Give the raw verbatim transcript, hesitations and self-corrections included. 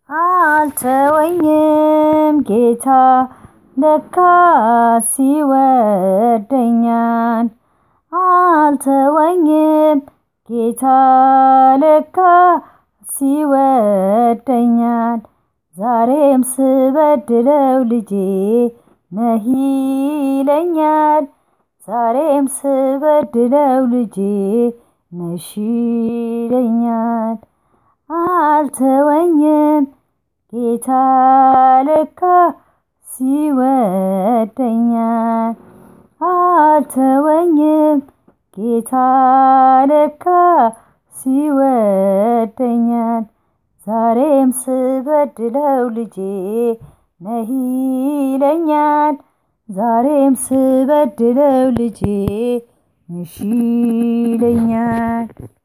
አልተወኝም ጌታ ለካስ ይወደኛል። አልተወኝም ጌታ ለካስ ይወደኛል። ዛሬም ስበድለው ልጄ ነህ ይለኛል። ዛሬም ስበድለው ልጄ ነሽ ይለኛል። አልተወኝም ጌታ ለካስ ይወደኛል። አልተወኝም ጌታ ለካስ ይወደኛል። ዛሬም ስበድለው ልጄ ነህ ይለኛል። ዛሬም ስበድለው ልጄ ነሽ ይለኛል።